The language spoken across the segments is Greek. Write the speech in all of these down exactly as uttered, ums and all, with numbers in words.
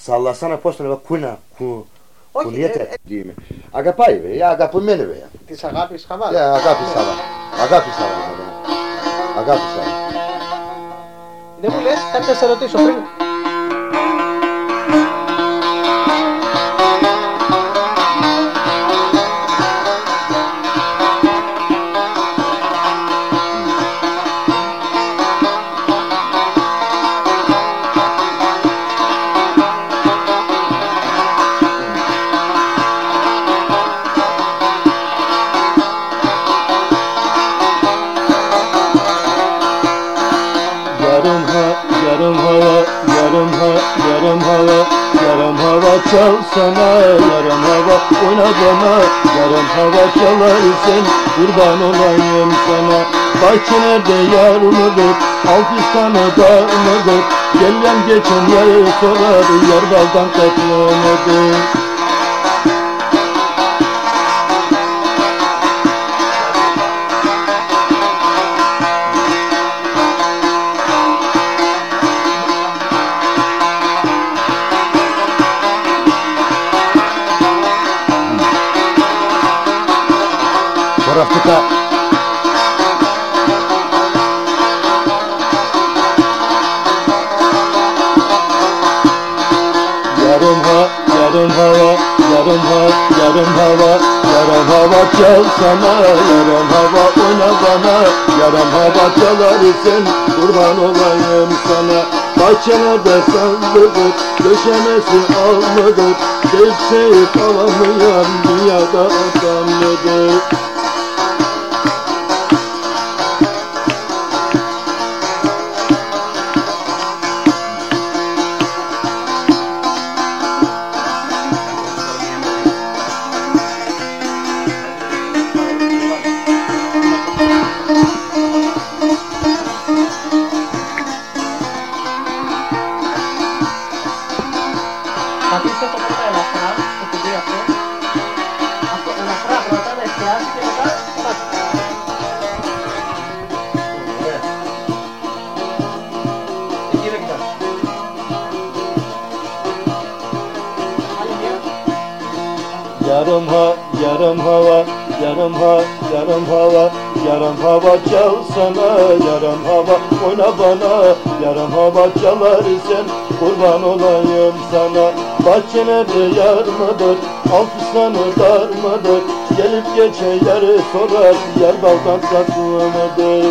Sallasana πώς τον είπα, κούνα, κου, κουνιέται. Αγαπάει βέβαια, αγαπημένη βέβαια. Της αγάπης Χαβάλ. Ναι, αγάπη Σάβα. Αγάπη Σάβα. Αγάπη Σάβα. Δεν μου λες, κάτι να σε ρωτήσω πριν. Çalsana yarım hava oyna bana, yarım hava çalarsın, kurban olayım sana. Bahçelerde yar mıdır, Alpistan'ı dar mıdır, gelen geçen yer sorar, yar baldan tatlı mıdır? Afrika. Yarım ha, yarım hava, yarım ha, yarım hava, yarım hava çalsana, yarım hava oyna bana, yarım hava çalarsın, kurban olayım sana. Bahçelerde sandıdır, döşemesi almadır, sevseyip alamayan dünyada adam nedir? Yarım ha, yarım hava, yarım ha, yarım hava, yarım hava çalsana, yarım hava oyna bana, yarım hava çalarsın, kurban olayım sana. Bahçelerde yar mıdır, Alpistan'ı dar mıdır, gelip geçen yeri sorar, yer baldan tatlı mıdır?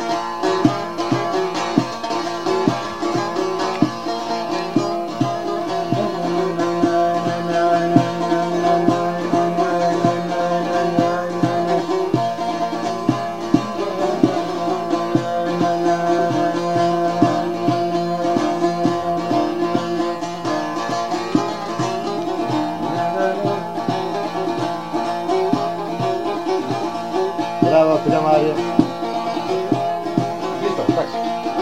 Bravo, φίλε Μάρια. Λίστο, εντάξει.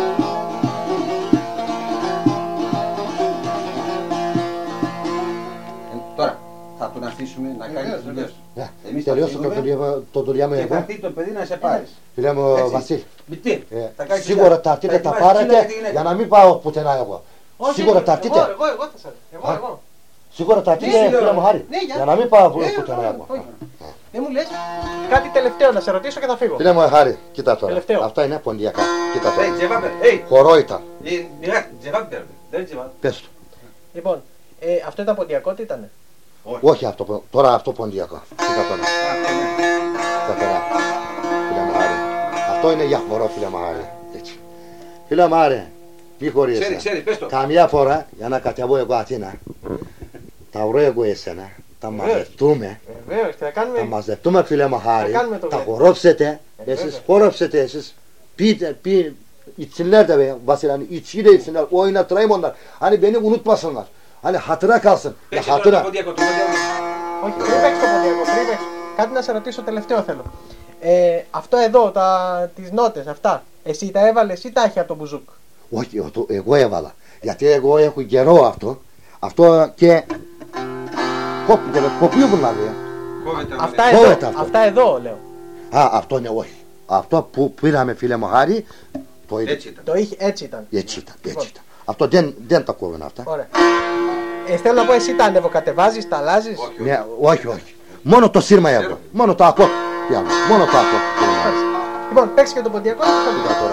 Τώρα θα τον αφήσουμε να κάνει τις δουλειές του. Εμείς θα Τελειώσω φύγουμε το δουλειά μου και θα εγώ. έρθει το παιδί να σε πάρει. Φίλε μου Έτσι. Βασίλη, Τι, ε, θα κάνεις σίγουρα δουλειά. τα έρθετε, Θα τα ετοιμάσεις ξύλα για πάρετε τη γυναίκα. για να μην πάω πουθενά εγώ. Όχι, Σίγουρα τα εγώ, έρθετε. εγώ, εγώ θα σας εγώ, Α. εγώ. Σίγουρα τα έρθετε, Ναι, φίλε λέω. μου Χάρη. Ναι, για- Για να μην πάω Ναι, πουθενά όχι, εγώ. όχι. Δεν μου λες, κάτι τελευταίο να σε ρωτήσω και θα φύγω. Φίλε μου Χάρη, κοίτα τώρα. Τελευταίο. Αυτά είναι ποντιακά. Κοίτα Ε, τώρα. τζεβάπερ, ε, Χορό ήταν. ε, μοιρά- τζεβάπερ, δεν τζεβάπερ. Πες του. Λοιπόν, ε, αυτό ήταν ποντιακό, τι ήτανε? Όχι αυτό, που- τώρα αυτό ποντιακό. Κοίτα τώρα. Αυτό, ναι. Κοίτα τώρα. Φίλε μου Χάρη. Αυτό είναι για χορό, φίλε μου Χάρη. Έτσι. Φίλε μου Χάρη, μη Ξέρει, χωρίσαι. ξέρει, πες το. Καμιά φορά για να κατεβώ εγώ Αθήνα, τα βρω εγώ εσένα, τα μαζευτούμε. Βεβαίως, και θα Θα κάνουμε. μαζευτούμε φίλε μου Χάρη, Θα κάνουμε το τα βέβαια. χορόψετε, Ε, εσείς βέβαια. χορόψετε εσείς, πείτε, πείτε, içsinler de be Vasile, içiyle içsinler, oynatırayım onlar. Hani beni unutmasınlar. Hani hatıra kalsın. Ya Παίξε τώρα το hatıra. ποντιακό, το ποντιακό. Όχι, πριν παίξεις το ποντιακό, πριν παίξεις. Κάτι να σε ρωτήσω τελευταίο θέλω. Ε, αυτό εδώ, τα, τις νότες, αυτά. Εσύ τα έβαλες ή τα έχει από το μπουζούκ? Όχι, εγώ- εγώ έβαλα. Γιατί εγώ έχω καιρό αυτό. Αυτό και κόπηκε, κοπεί που να λέει. Κόβεται, Αυτά ναι. εδώ, Κόβεται αυτό. αυτά εδώ λέω. Α, αυτό είναι όχι. Αυτό που πήραμε φίλε μου Χάρη, το είδε. Έτσι ήταν. Το είχε, έτσι ήταν. Έτσι ήταν, Λοιπόν. έτσι ήταν. Αυτό δεν, δεν τα κόβουν αυτά. Ωραία. Ε, θέλω να πω, εσύ τα ανεβοκατεβάζεις, τα αλλάζεις. Όχι, Ναι, όχι, όχι. Μόνο το σύρμα έχω. Μόνο το ακό. Μόνο το ακό. Λοιπόν, παίξει και το ποντιακό. Κοίτα τώρα.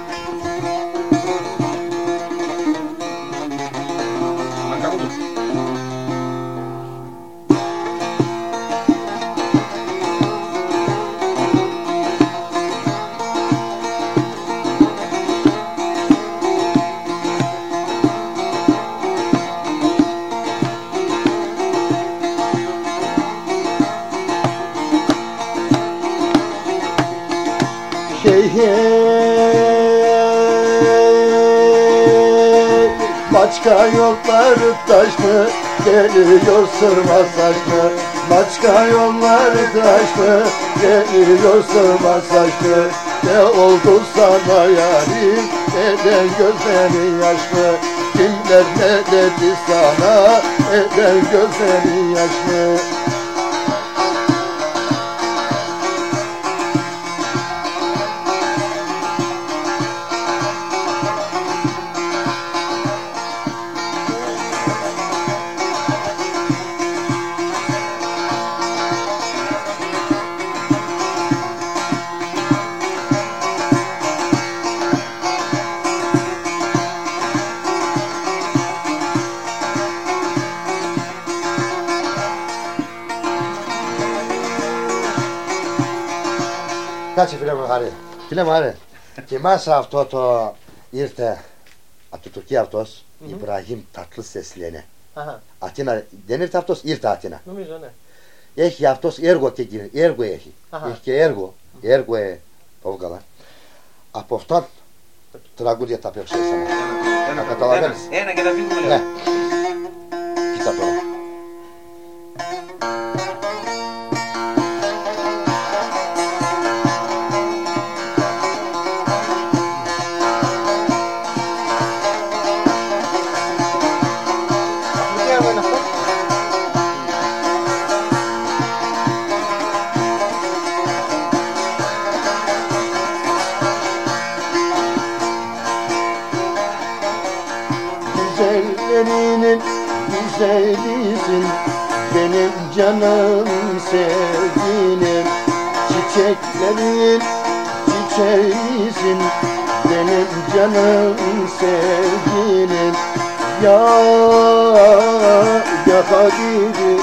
Maçka yolları taşlı, geliyor sırma saçlı. Maçka yolları taşlı, geliyor sırma saçlı. Ne oldu sana yarim, neden gözlerin yaşlı? Kimler ne dedi sana, neden gözlerin yaşlı? Κάτσε φίλε μου Χαρή. Φίλε μου Χαρή. Θυμάσαι αυτό το ήρθε από την Τουρκία αυτός, mm-hmm. Ιμπραχήμ Tatlıses λένε. Αχα. Αθήνα δεν ήρθε αυτός, ήρθε Αθήνα. Νομίζω ναι. Έχει αυτός έργο και εκεί, έργο έχει. Αχα. Έχει και έργο, mm-hmm. έργο ε, το καλά. Από αυτό τραγούδια τα παίξω εσένα. Τα καταλαβαίνεις. Ένα και τα φύγουμε. Ναι. Κοίτα τώρα. Güzellerinin güzelisin, benim canım sevgilim. Çiçeklerin çiçeğisin, benim canım sevgilim. Ya ya habibi.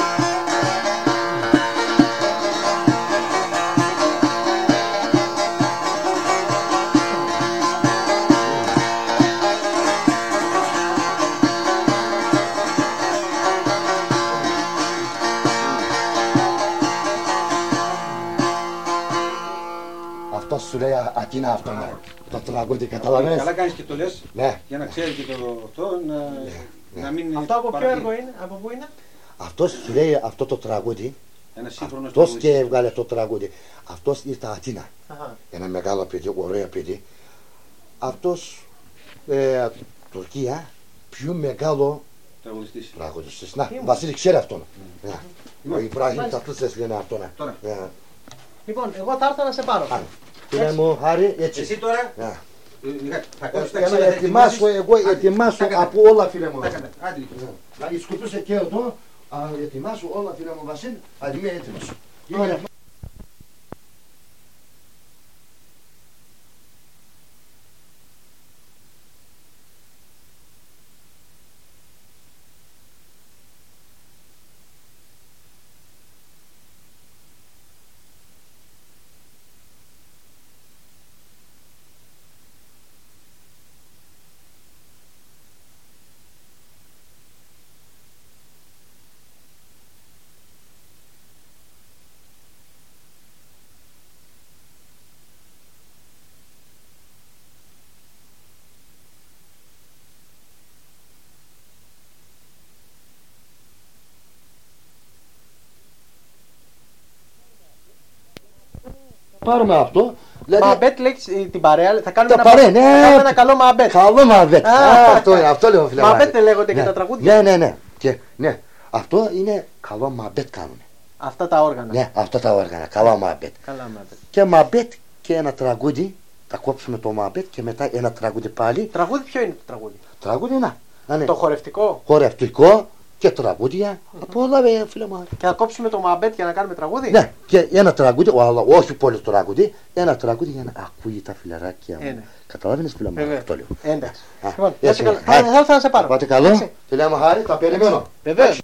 Αυτό σου λέει Αθήνα αυτό, το τραγούδι, καταλαβαίνεις. Καλά κάνεις και το λες, ναι. Για να ξέρει και το αυτό, να, ναι. να μην... Αυτό από ποιο έργο είναι, από πού είναι? Αυτός σου λέει αυτό το τραγούδι, ένα σύγχρονο αυτός τραγούδι. Και έβγαλε το τραγούδι. Αυτός ήρθε Αθήνα. Αχα. Ένα μεγάλο παιδί, ωραίο παιδί. Αυτός, ε, Τουρκία, πιο μεγάλο Τραγουδιστής. τραγουδιστής. Να, ο Βασίλη ξέρει αυτόν. Mm. Ναι. Ο Ιμπραχήμ Tatlıses λένε αυτόν. Τώρα. Ναι. Λοιπόν, εγώ θα έρθω να σε πάρω. Φίλε μου, Χάρη, έτσι. Εσύ τώρα, Ναι. θα κάνεις τα Για να ξύλα, θα ετοιμάσω, ετοιμάσεις. εγώ Άντε, ετοιμάσω τα έκανα. από όλα, φίλε μου. Τα έκανα. Άντε, λοιπόν. Να σκουπίσω και εδώ, α, ετοιμάσω όλα, φίλε μου Βασίλη, αν είμαι έτοιμος. Ωραία. Πάρουμε αυτό. Δηλαδή, Μαμπέτ λέει την παρέα, θα κάνουμε, τα ένα, παρέα, ναι. θα κάνουμε ένα καλό μαμπέτ. Καλό μαμπέτ. Α, Α, αυτό είναι, αυτό λέω φίλε. Μαμπέτ μου. λέγονται Ναι. και τα τραγούδια. Ναι, ναι, ναι. Και, ναι. Αυτό είναι καλό μαμπέτ κάνουν. Αυτά τα όργανα. Ναι, αυτά τα όργανα. Καλό μαμπέτ. Καλά μαμπέτ. Και μαμπέτ και ένα τραγούδι. Θα κόψουμε το μαμπέτ και μετά ένα τραγούδι πάλι. Τραγούδι ποιο είναι το τραγούδι? Τραγούδι να. να είναι Το χορευτικό. χορευτικό και τραγούδια, από όλα βέβαια φίλε μου. Και να κόψουμε το μαμπέτ για να κάνουμε τραγούδι. Ναι, και ένα τραγούδι, όχι πολύ τραγούδι, ένα τραγούδι για να ακούει τα φιλαράκια μου. Ε, ναι. Καταλάβαινες φίλε μου, αυτό λέω. Εντάξει. Α, Λοιπόν, έτσι, θα α, έρθω να σε πάρω. Πάτε καλό, φίλε μου χάρη, τα περιμένω. Βεβαίως.